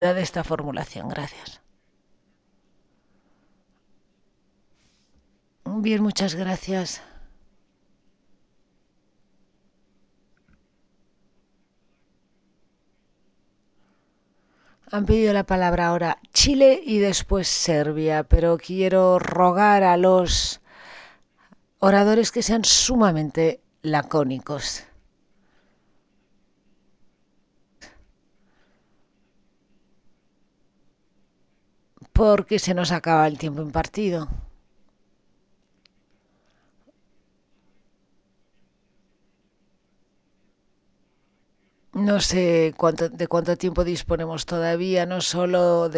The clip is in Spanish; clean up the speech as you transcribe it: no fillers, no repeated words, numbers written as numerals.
de esta formulación. Gracias. Bien, muchas gracias. Han pedido la palabra ahora Chile y después Serbia, pero quiero rogar a los oradores que sean sumamente lacónicos, porque se nos acaba el tiempo impartido. No sé de cuánto tiempo disponemos todavía, no solo